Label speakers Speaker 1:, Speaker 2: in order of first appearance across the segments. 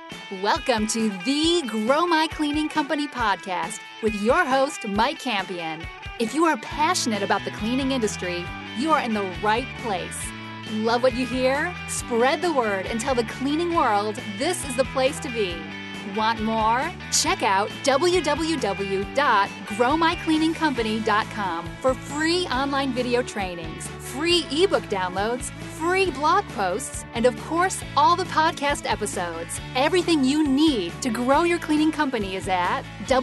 Speaker 1: Welcome to the Grow My Cleaning Company podcast with your host, Mike Campion. If you are passionate about the cleaning industry, you are in the right place. Love what you hear? Spread the word and tell the cleaning world this is the place to be. Want more? Check out www.growmycleaningcompany.com for free online video trainings, free ebook downloads, free blog posts, and of course, all the podcast episodes. Everything you need to grow your cleaning company is at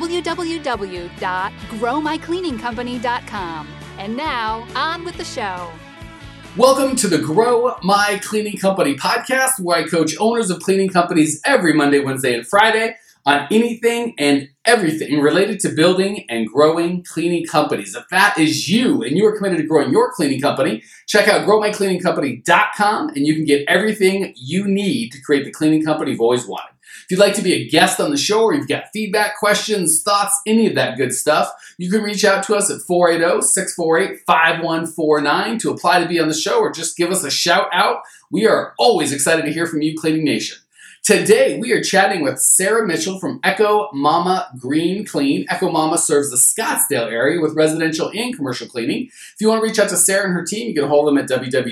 Speaker 1: www.growmycleaningcompany.com. And now, on with the show.
Speaker 2: Welcome to the Grow My Cleaning Company podcast, where I coach owners of cleaning companies every Monday, Wednesday, and Friday on anything and everything related to building and growing cleaning companies. If that is you and you are committed to growing your cleaning company, check out growmycleaningcompany.com and you can get everything you need to create the cleaning company you've always wanted. If you'd like to be a guest on the show or you've got feedback, questions, thoughts, any of that good stuff, you can reach out to us at 480-648-5149 to apply to be on the show or just give us a shout out. We are always excited to hear from you, Cleaning Nation. Today, we are chatting with Sarah Mitchell from Eco Mama Green Clean. Eco Mama serves the Scottsdale area with residential and commercial cleaning. If you want to reach out to Sarah and her team, you can hold them at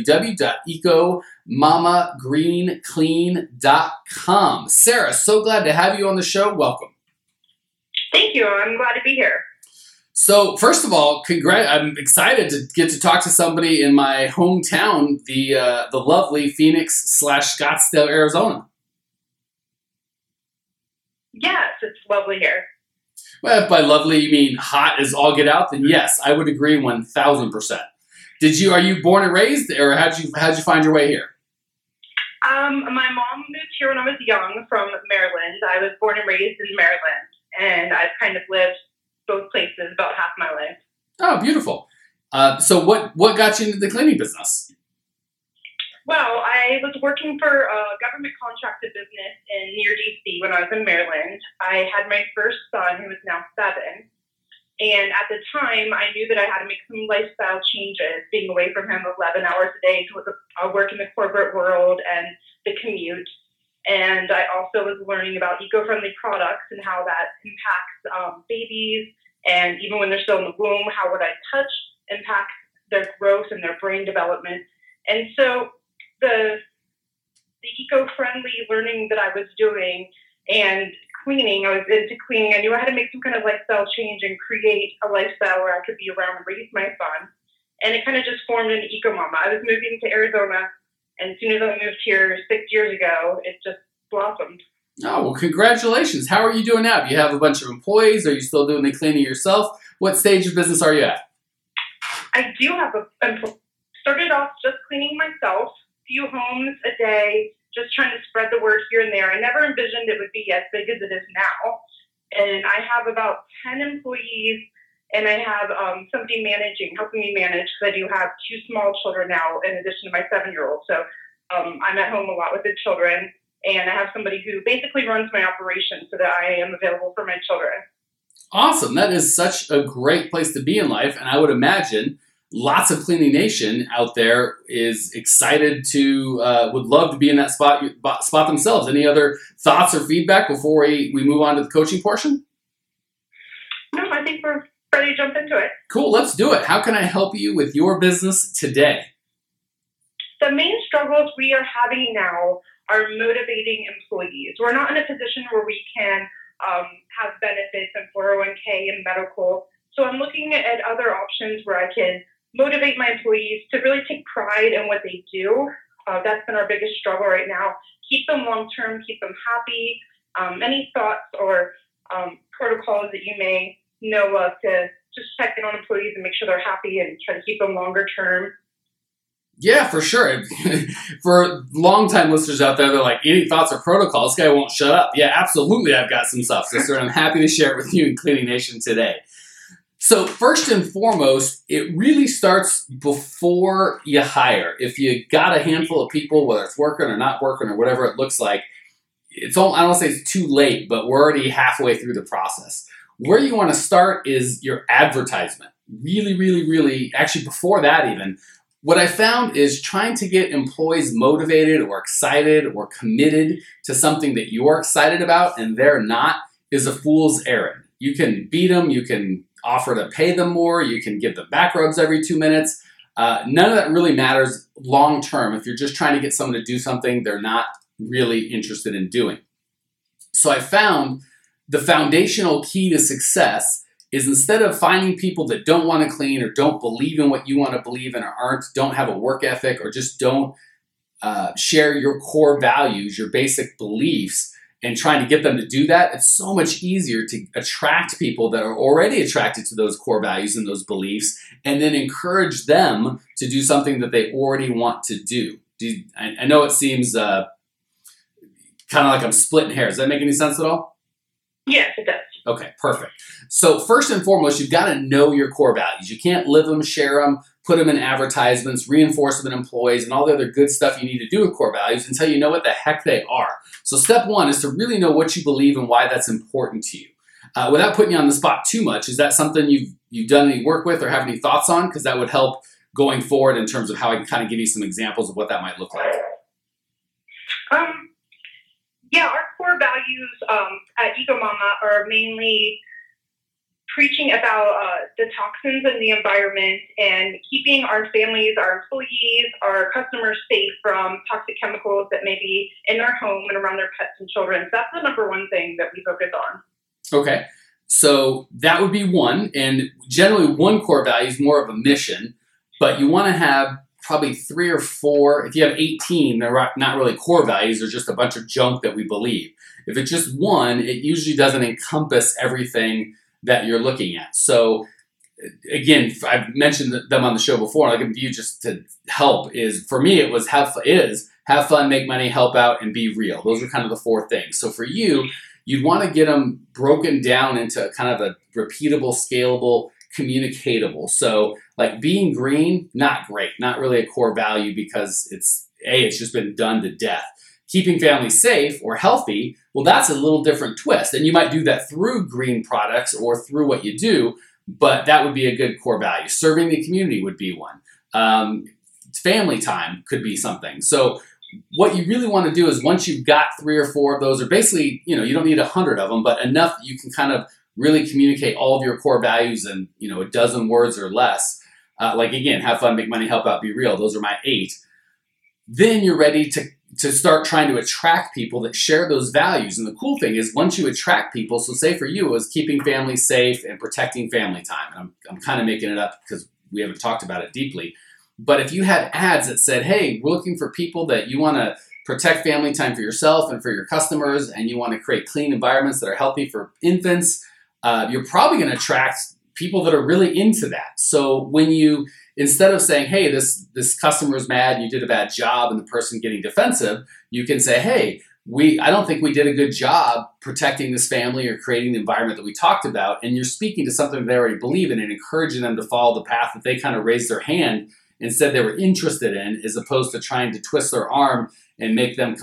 Speaker 2: www.ecomamagreenclean.com. Sarah, so glad to have you on the show. Welcome.
Speaker 3: Thank you. I'm glad to be here.
Speaker 2: So, first of all, I'm excited to get to talk to somebody in my hometown, the lovely Phoenix/Scottsdale, Arizona.
Speaker 3: Yes, it's lovely here.
Speaker 2: Well, if by lovely you mean hot as all get out, then yes, I would agree 1,000%. Are you born and raised, or how'd you find your way here?
Speaker 3: My mom moved here when I was young from Maryland. I was born and raised in Maryland, and I've kind of lived both places about half my life.
Speaker 2: Oh, beautiful. So what got you into the cleaning business?
Speaker 3: Well, I was working for a government contracted business near D.C. when I was in Maryland. I had my first son, who is now 7. And at the time, I knew that I had to make some lifestyle changes, being away from him 11 hours a day to work in the corporate world and the commute. And I also was learning about eco-friendly products and how that impacts babies. And even when they're still in the womb, how what I touch impacts their growth and their brain development. And so the eco-friendly learning that I was doing and cleaning, I was into cleaning. I knew I had to make some kind of lifestyle change and create a lifestyle where I could be around and raise my son. And it kind of just formed into Eco Mama. I was moving to Arizona, and as soon as I moved here 6 years ago, it just blossomed.
Speaker 2: Oh, well, congratulations. How are you doing now? Do you have a bunch of employees? Are you still doing the cleaning yourself? What stage of business are you at?
Speaker 3: I do have started off just cleaning myself, few homes a day, just trying to spread the word here and there. I never envisioned it would be as big as it is now. And I have about 10 employees, and I have somebody helping me manage, because I do have 2 small children now in addition to my 7-year-old. So I'm at home a lot with the children, and I have somebody who basically runs my operation so that I am available for my children.
Speaker 2: Awesome. That is such a great place to be in life, and I would imagine lots of Cleaning Nation out there is excited to, would love to be in that spot themselves. Any other thoughts or feedback before we move on to the coaching portion?
Speaker 3: No, I think we're ready to jump into it.
Speaker 2: Cool, let's do it. How can I help you with your business today?
Speaker 3: The main struggles we are having now are motivating employees. We're not in a position where we can have benefits and 401k and medical. So I'm looking at other options where I can motivate my employees to really take pride in what they do. That's been our biggest struggle right now. Keep them long-term, keep them happy. Any thoughts or protocols that you may know of to just check in on employees and make sure they're happy and try to keep them longer term?
Speaker 2: Yeah, for sure. For long-time listeners out there, they're like, any thoughts or protocols? This guy won't shut up. Yeah, absolutely, I've got some stuff, sister, and I'm happy to share it with you in Cleaning Nation today. So first and foremost, it really starts before you hire. If you got a handful of people, whether it's working or not working or whatever it looks like, I don't want to say it's too late, but we're already halfway through the process. Where you want to start is your advertisement. Really, actually before that even, what I found is trying to get employees motivated or excited or committed to something that you're excited about and they're not is a fool's errand. You can beat them, you can offer to pay them more, you can give them back rubs every 2 minutes. None of that really matters long term if you're just trying to get someone to do something they're not really interested in doing. So I found the foundational key to success is instead of finding people that don't want to clean or don't believe in what you want to believe in or don't have a work ethic or just don't share your core values, your basic beliefs, and trying to get them to do that, it's so much easier to attract people that are already attracted to those core values and those beliefs and then encourage them to do something that they already want to do. I know it seems kind of like I'm splitting hairs. Does that make any sense at all?
Speaker 3: Yes, it does.
Speaker 2: Okay, perfect. So first and foremost, you've got to know your core values. You can't live them, share them, put them in advertisements, reinforce them in employees, and all the other good stuff you need to do with core values until you know what the heck they are. So step one is to really know what you believe and why that's important to you. Without putting you on the spot too much, is that something you've done any work with or have any thoughts on? Because that would help going forward in terms of how I can kind of give you some examples of what that might look like.
Speaker 3: Yeah, our core values at EcoMama are mainly preaching about the toxins in the environment and keeping our families, our employees, our customers safe from toxic chemicals that may be in their home and around their pets and children. So that's the number one thing that we focus on.
Speaker 2: Okay, so that would be one. And generally one core value is more of a mission, but you want to have probably 3 or 4. If you have 18, they're not really core values. They're just a bunch of junk that we believe. If it's just one, it usually doesn't encompass everything that you're looking at. So again, I've mentioned them on the show before. I'll give you just to help is, for me, it was have fun, make money, help out, and be real. Those are kind of the 4 things. So for you, you'd want to get them broken down into kind of a repeatable, scalable, communicatable. So like being green, not great, not really a core value because it's just been done to death. Keeping families safe or healthy, well, that's a little different twist. And you might do that through green products or through what you do, but that would be a good core value. Serving the community would be one. Family time could be something. So what you really want to do is once you've got 3 or 4 of those, or basically, you don't need 100 of them, but enough that you can kind of really communicate all of your core values in, a dozen words or less. Like again, have fun, make money, help out, be real. Those are my 8. Then you're ready to start trying to attract people that share those values. And the cool thing is once you attract people, so say for you it was keeping families safe and protecting family time. And I'm kind of making it up because we haven't talked about it deeply. But if you had ads that said, hey, we're looking for people that you want to protect family time for yourself and for your customers, and you want to create clean environments that are healthy for infants, you're probably going to attract people that are really into that. So when you, instead of saying, hey, this customer is mad, you did a bad job, and the person getting defensive, you can say, hey, I don't think we did a good job protecting this family or creating the environment that we talked about. And you're speaking to something they already believe in and encouraging them to follow the path that they kind of raised their hand and said they were interested in, as opposed to trying to twist their arm and make them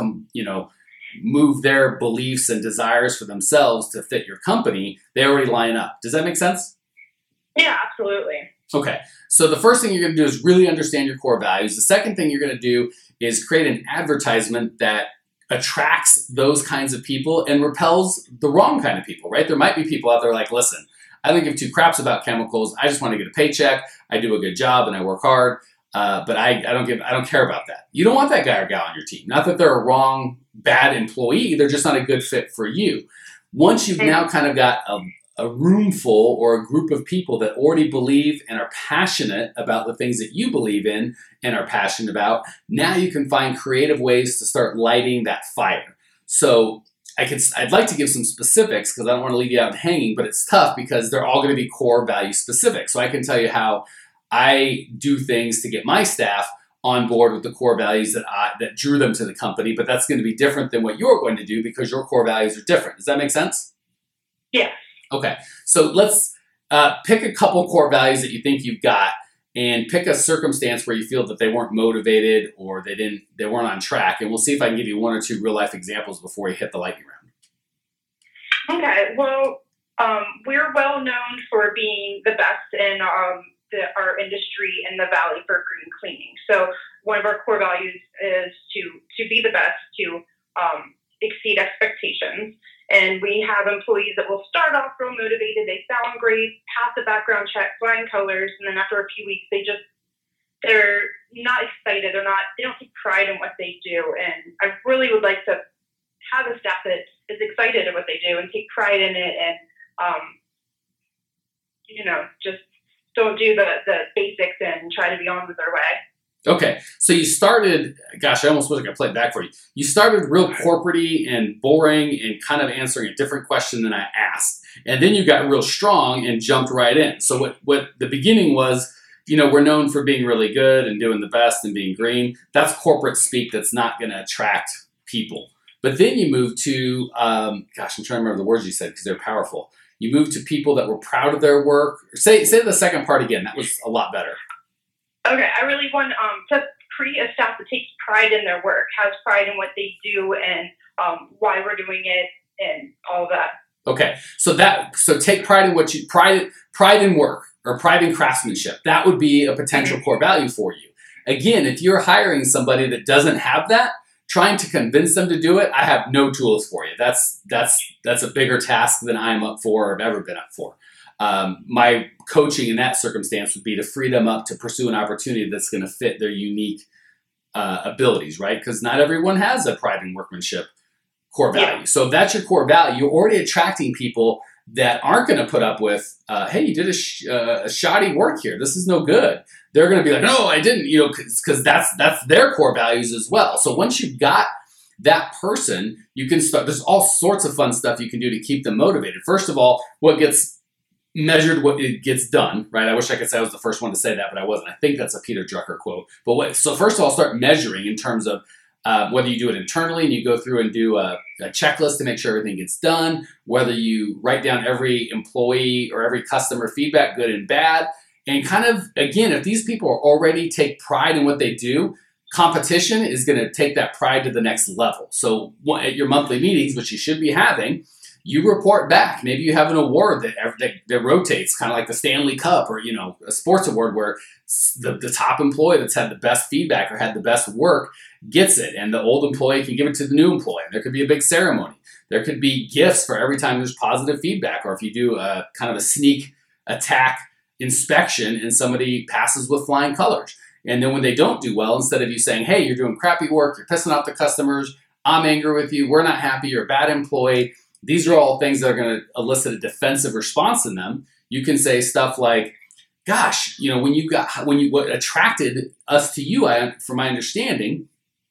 Speaker 2: move their beliefs and desires for themselves to fit your company. They already line up. Does that make sense?
Speaker 3: Yeah, absolutely.
Speaker 2: Okay. So the first thing you're going to do is really understand your core values. The second thing you're going to do is create an advertisement that attracts those kinds of people and repels the wrong kind of people, right? There might be people out there like, listen, I don't give 2 craps about chemicals. I just want to get a paycheck. I do a good job and I work hard. But I don't care about that. You don't want that guy or gal on your team. Not that they're a wrong, bad employee. They're just not a good fit for you. Once you've now kind of got a room full or a group of people that already believe and are passionate about the things that you believe in and are passionate about, now you can find creative ways to start lighting that fire. So I'd like to give some specifics because I don't want to leave you out hanging, but it's tough because they're all going to be core value specific. So I can tell you how I do things to get my staff on board with the core values that drew them to the company, but that's going to be different than what you're going to do because your core values are different. Does that make sense?
Speaker 3: Yeah.
Speaker 2: Okay. So let's pick a couple core values that you think you've got and pick a circumstance where you feel that they weren't motivated or they weren't on track. And we'll see if I can give you 1 or 2 real life examples before you hit the lightning round.
Speaker 3: Okay. Well, we're well known for being the best in our industry in the Valley for green cleaning. So one of our core values is to be the best, to exceed expectations. And we have employees that will start off real motivated. They sound great, pass the background check, flying colors, and then after a few weeks, they're not excited. They don't take pride in what they do. And I really would like to have a staff that is excited at what they do and take pride in it, and just don't do the basics and try to be on with their way.
Speaker 2: Okay, so you started, gosh, I almost wish I could play it back for you. You started real corporate-y and boring and kind of answering a different question than I asked. And then you got real strong and jumped right in. So what the beginning was, we're known for being really good and doing the best and being green. That's corporate speak that's not going to attract people. But then you moved to, I'm trying to remember the words you said because they're powerful. You moved to people that were proud of their work. Say the second part again. That was a lot better.
Speaker 3: Okay, I really want to create a staff that takes pride in their work, has pride in what they do, and why we're doing it, and all of that. Okay,
Speaker 2: so take pride in what you pride in work or pride in craftsmanship. That would be a potential core value for you. Again, if you're hiring somebody that doesn't have that, trying to convince them to do it, I have no tools for you. That's a bigger task than I'm up for or have ever been up for. My coaching in that circumstance would be to free them up to pursue an opportunity that's going to fit their unique abilities, right? Because not everyone has a pride in workmanship core value. Yeah. So if that's your core value, you're already attracting people that aren't going to put up with, hey, you did a shoddy work here. This is no good. They're going to be like, no, I didn't, because that's their core values as well. So once you've got that person, you can start, there's all sorts of fun stuff you can do to keep them motivated. First of all, what gets measured, what it gets done, right? I wish I could say I was the first one to say that, but I wasn't. I think that's a Peter Drucker quote. So first of all, start measuring in terms of whether you do it internally and you go through and do a checklist to make sure everything gets done, whether you write down every employee or every customer feedback, good and bad. And kind of, again, if these people already take pride in what they do, competition is going to take that pride to the next level. So at your monthly meetings, which you should be having, you report back. Maybe you have an award that rotates, kind of like the Stanley Cup or, a sports award where the top employee that's had the best feedback or had the best work gets it. And the old employee can give it to the new employee. There could be a big ceremony. There could be gifts for every time there's positive feedback, or if you do a kind of a sneak attack inspection and somebody passes with flying colors. And then when they don't do well, instead of you saying, hey, you're doing crappy work, you're pissing off the customers, I'm angry with you, we're not happy, you're a bad employee. These are all things that are going to elicit a defensive response in them. You can say stuff like, gosh, what attracted us to you, from my understanding,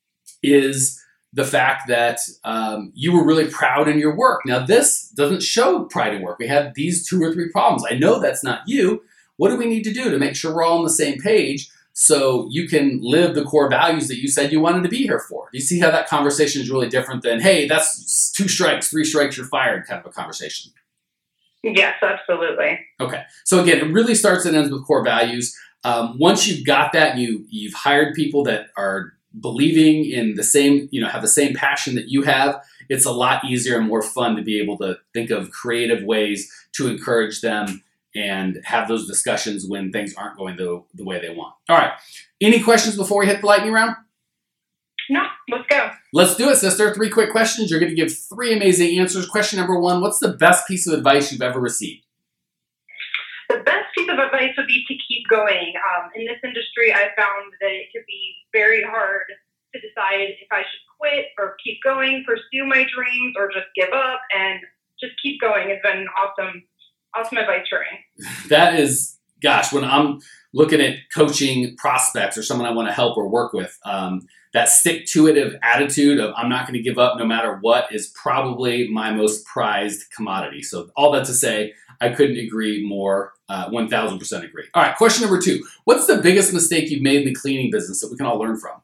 Speaker 2: is the fact that you were really proud in your work. Now, this doesn't show pride in work. We had these 2 or 3 problems. I know that's not you. What do we need to do to make sure we're all on the same page so you can live the core values that you said you wanted to be here for? You see how that conversation is really different than, hey, that's 2 strikes, 3 strikes, you're fired kind of a conversation.
Speaker 3: Yes, absolutely.
Speaker 2: Okay. So again, it really starts and ends with core values. Once you've got that, you've hired people that are believing in the same, have the same passion that you have, it's a lot easier and more fun to be able to think of creative ways to encourage them and have those discussions when things aren't going the way they want. All right. Any questions before we hit the lightning round?
Speaker 3: No, let's go.
Speaker 2: Let's do it, sister. 3 quick questions. You're going to give 3 amazing answers. Question number 1, what's the best piece of advice you've ever received?
Speaker 3: The best piece of advice would be to keep going. In this industry, I found that it could be very hard to decide if I should quit or keep going, pursue my dreams, or just give up, and just keep going. It's been awesome advice for me.
Speaker 2: That is, gosh, when I'm looking at coaching prospects or someone I want to help or work with, that stick-to-it attitude of I'm not going to give up no matter what is probably my most prized commodity. So all that to say, I couldn't agree more, 1,000% agree. All right, question number 2. What's the biggest mistake you've made in the cleaning business that we can all learn from?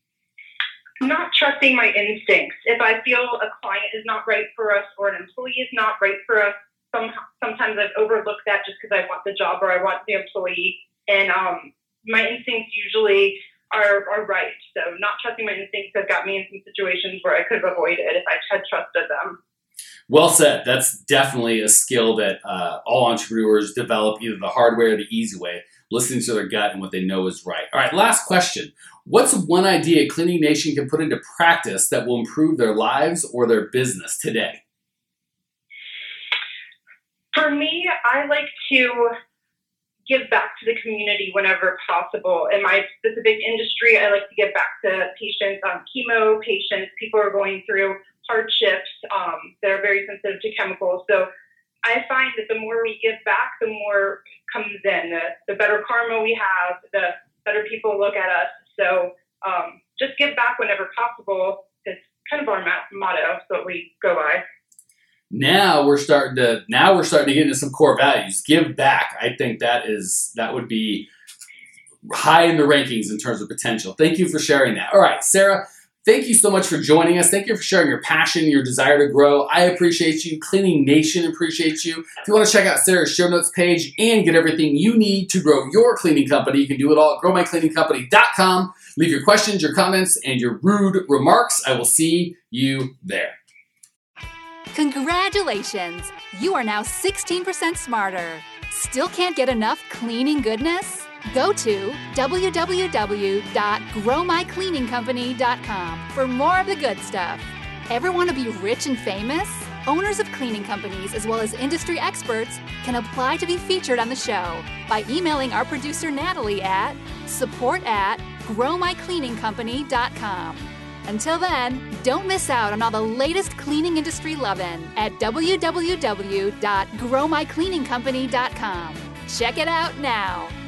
Speaker 3: Not trusting my instincts. If I feel a client is not right for us or an employee is not right for us, sometimes I've overlooked that just because I want the job or I want the employee. And my instincts usually are right. So not trusting my instincts has got me in some situations where I could have avoided if I had trusted them.
Speaker 2: Well said. That's definitely a skill that all entrepreneurs develop, either the hard way or the easy way. listening to their gut and what they know is right. All right, last question. What's one idea Cleaning Nation can put into practice that will improve their lives or their business today?
Speaker 3: For me, I like to give back to the community whenever possible. In my specific industry, I like to give back to patients on chemo, people are going through hardships that are very sensitive to chemicals. So I find that the more we give back, the more comes in. The better karma we have, the better people look at us. So just give back whenever possible is kind of our motto, so we go by.
Speaker 2: Now we're starting to get into some core values. Give back. I think that would be high in the rankings in terms of potential. Thank you for sharing that. All right, Sarah, thank you so much for joining us. Thank you for sharing your passion, your desire to grow. I appreciate you. Cleaning Nation appreciates you. If you want to check out Sarah's show notes page and get everything you need to grow your cleaning company, you can do it all at growmycleaningcompany.com. Leave your questions, your comments, and your rude remarks. I will see you there.
Speaker 1: Congratulations! You are now 16% smarter. Still can't get enough cleaning goodness? Go to www.growmycleaningcompany.com for more of the good stuff. Ever want to be rich and famous? Owners of cleaning companies as well as industry experts can apply to be featured on the show by emailing our producer Natalie at support@growmycleaningcompany.com. Until then, don't miss out on all the latest cleaning industry lovin' at www.growmycleaningcompany.com. Check it out now.